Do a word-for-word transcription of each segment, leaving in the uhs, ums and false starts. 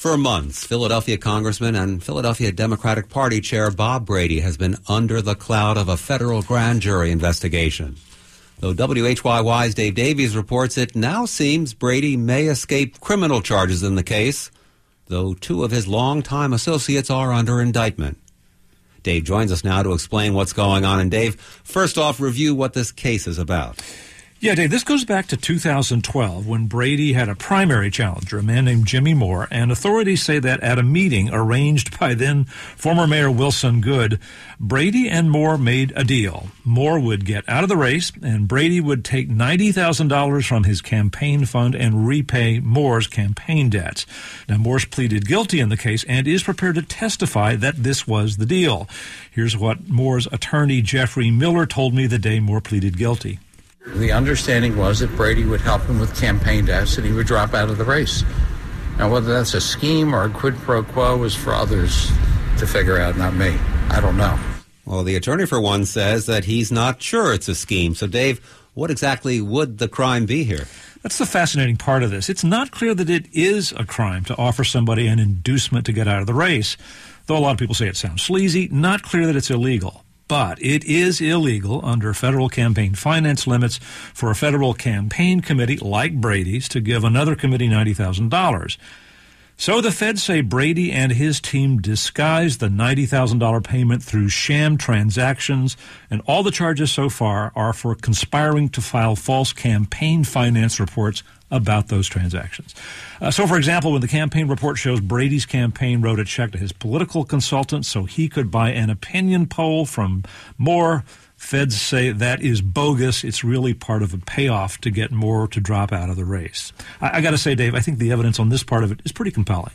For months, Philadelphia Congressman and Philadelphia Democratic Party Chair Bob Brady has been under the cloud of a federal grand jury investigation. Though W H Y Y's Dave Davies reports it now seems Brady may escape criminal charges in the case, though two of his longtime associates are under indictment. Dave joins us now to explain what's going on. And Dave, first off, review what this case is about. Yeah, Dave, this goes back to two thousand twelve when Brady had a primary challenger, a man named Jimmy Moore, and authorities say that at a meeting arranged by then former Mayor Wilson Goode, Brady and Moore made a deal. Moore would get out of the race, and Brady would take ninety thousand dollars from his campaign fund and repay Moore's campaign debts. Now, Moore's pleaded guilty in the case and is prepared to testify that this was the deal. Here's what Moore's attorney, Jeffrey Miller, told me the day Moore pleaded guilty. The understanding was that Brady would help him with campaign debts and he would drop out of the race. Now, whether that's a scheme or a quid pro quo is for others to figure out, not me. I don't know. Well, the attorney for one says that he's not sure it's a scheme. So, Dave, what exactly would the crime be here? That's the fascinating part of this. It's not clear that it is a crime to offer somebody an inducement to get out of the race. Though a lot of people say it sounds sleazy, not clear that it's illegal. But it is illegal under federal campaign finance limits for a federal campaign committee like Brady's to give another committee ninety thousand dollars. So the feds say Brady and his team disguised the ninety thousand dollars payment through sham transactions, and all the charges so far are for conspiring to file false campaign finance reports about those transactions. Uh, so, for example, when the campaign report shows Brady's campaign wrote a check to his political consultant so he could buy an opinion poll from Moore, feds say that is bogus. It's really part of a payoff to get Moore to drop out of the race. I, I got to say, Dave, I think the evidence on this part of it is pretty compelling.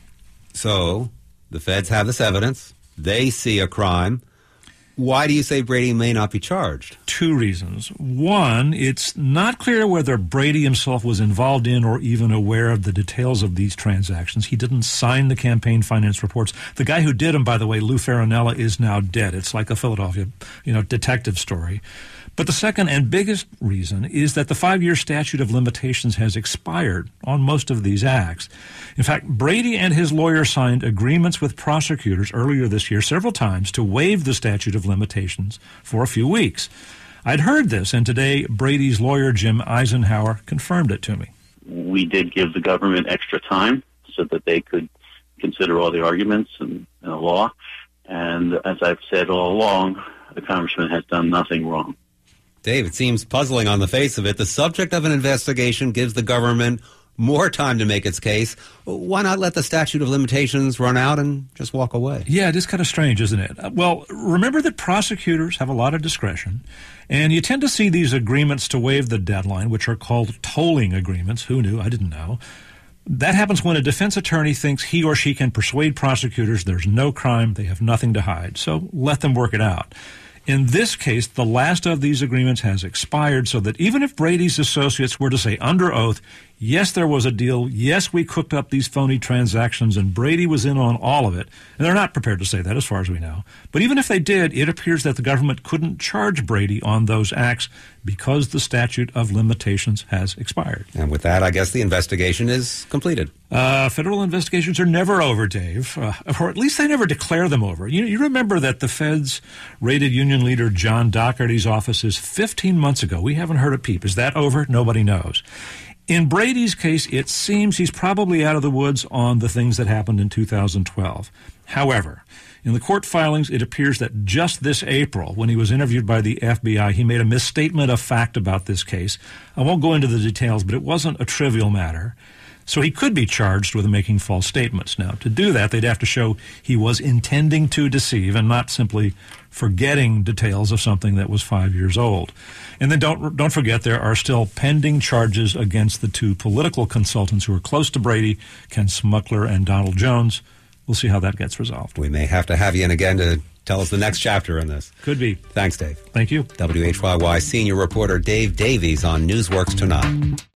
So, the feds have this evidence. They see a crime. Why do you say Brady may not be charged? Two reasons. One, it's not clear whether Brady himself was involved in or even aware of the details of these transactions. He didn't sign the campaign finance reports. The guy who did them, by the way, Lou Farinella, is now dead. It's like a Philadelphia, you know, detective story. But the second and biggest reason is that the five-year statute of limitations has expired on most of these acts. In fact, Brady and his lawyer signed agreements with prosecutors earlier this year several times to waive the statute of limitations for a few weeks. I'd heard this, and today Brady's lawyer, Jim Eisenhower, confirmed it to me. We did give the government extra time so that they could consider all the arguments and, and the law. And as I've said all along, the congressman has done nothing wrong. Dave, it seems puzzling on the face of it. The subject of an investigation gives the government more time to make its case. Why not let the statute of limitations run out and just walk away? Yeah, it is kind of strange, isn't it? Well, remember that prosecutors have a lot of discretion, and you tend to see these agreements to waive the deadline, which are called tolling agreements. Who knew? I didn't know. That happens when a defense attorney thinks he or she can persuade prosecutors there's no crime, they have nothing to hide, so let them work it out. In this case, the last of these agreements has expired, so that even if Brady's associates were to say under oath, yes, there was a deal, yes, we cooked up these phony transactions, and Brady was in on all of it, and they're not prepared to say that as far as we know, but even if they did, it appears that the government couldn't charge Brady on those acts because the statute of limitations has expired. And with that, I guess the investigation is completed. Uh, federal investigations are never over, Dave, uh, or at least they never declare them over. You, you remember that the feds raided union leader John Doherty's offices fifteen months ago. We haven't heard a peep. Is that over? Nobody knows. In Brady's case, it seems he's probably out of the woods on the things that happened in two thousand twelve. However, in the court filings, it appears that just this April, when he was interviewed by the F B I, he made a misstatement of fact about this case. I won't go into the details, but it wasn't a trivial matter. So he could be charged with making false statements. Now, to do that, they'd have to show he was intending to deceive and not simply forgetting details of something that was five years old. And then don't don't forget, there are still pending charges against the two political consultants who are close to Brady, Ken Smuckler and Donald Jones. We'll see how that gets resolved. We may have to have you in again to tell us the next chapter in this. Could be. Thanks, Dave. Thank you. W H Y Y senior reporter Dave Davies on Newsworks Tonight.